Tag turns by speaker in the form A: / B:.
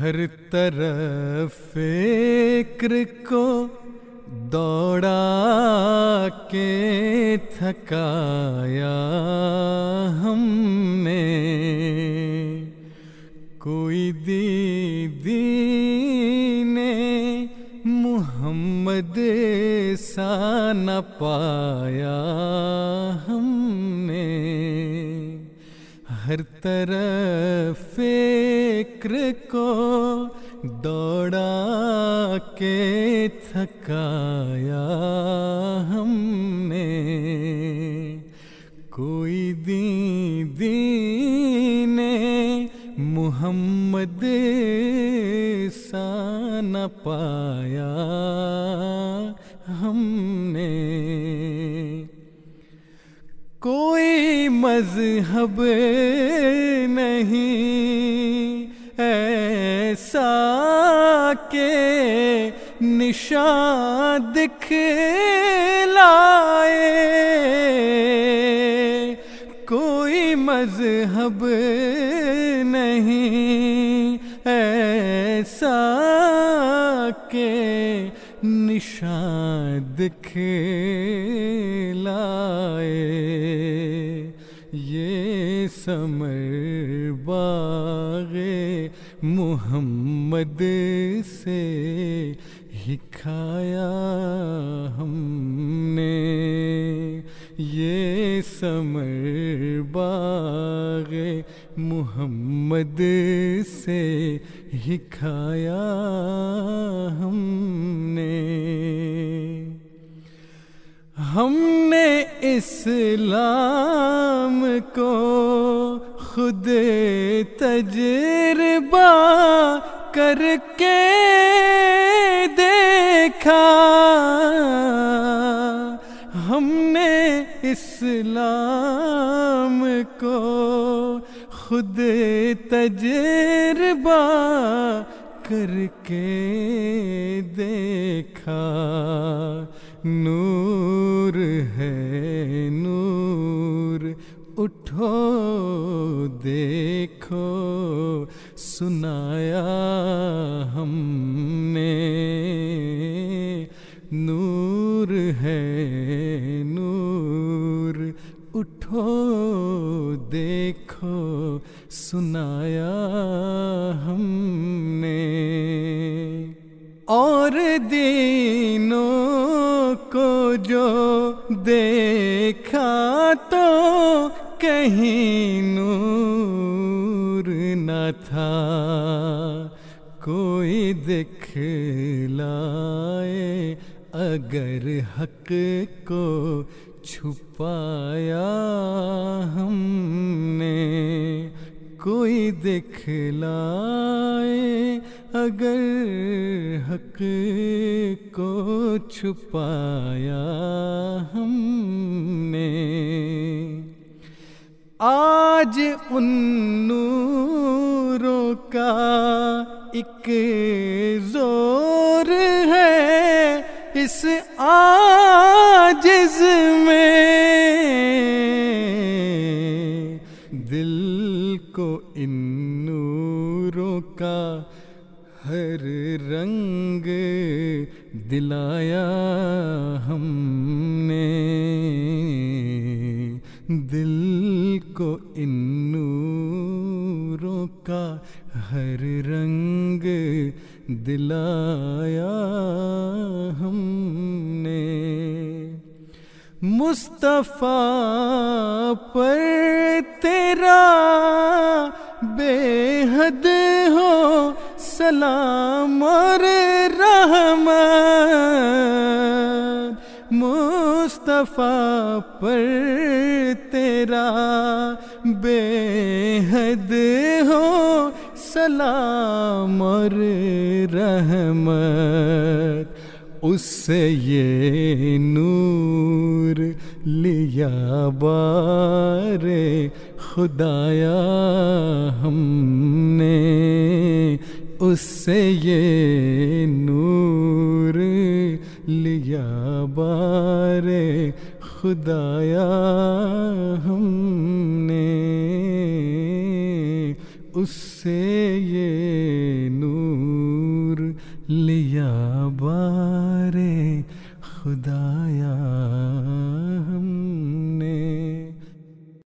A: ہر طرف فکر کو دوڑا کے تھکایا ہم نے، کوئی دین محمد سا نہ پایا ہم نے، ہر طرف فکر کو دوڑا کے تھکایا ہم نے، کوئی دین محمد سا نہ پایا ہم نے، کوئی مذہب نہیں ایسا کہ نشان دکھلائے، کوئی مذہب نہیں ایسا کہ نشان دکھلائے، یہ ثمر باغ محمد سے ہی کھایا ہم نے، یہ ثمر باغ محمد سے ہی کھایا ہم نے، ہم نے اسلام کو خود تجربہ کر کے دیکھا، ہم نے اسلام کو خود تجربہ کر کے دیکھا، نور ہے نور اٹھو دیکھو سنایا ہم نے، نور ہے نور اٹھو دیکھو سنایا ہم نے، اور دینوں کو جو دیکھا تو کہیں نور نہ تھا، کوئی دکھلائے اگر حق کو چھپایا ہم نے، کوئی دکھلائے اگر حق کو چھپایا ہم نے، آج ان نوروں کا ایک زور ہے اس عاجز میں، دل کو ان نوروں کا ہر رنگ دلایا ہم نے، دل کو ان نوروں کا ہر رنگ دلایا ہم نے، مصطفیٰ پر تیرا بے حد ہو سلام اور رحمت، مصطفیٰ پر تیرا بے حد ہو سلام اور رحمت، اس سے یہ نور لیا بار خدایا ہم نے، اس سے یہ نور لیا بار خدایا ہم نے، اس سے یہ نور لیا بارے خدایا.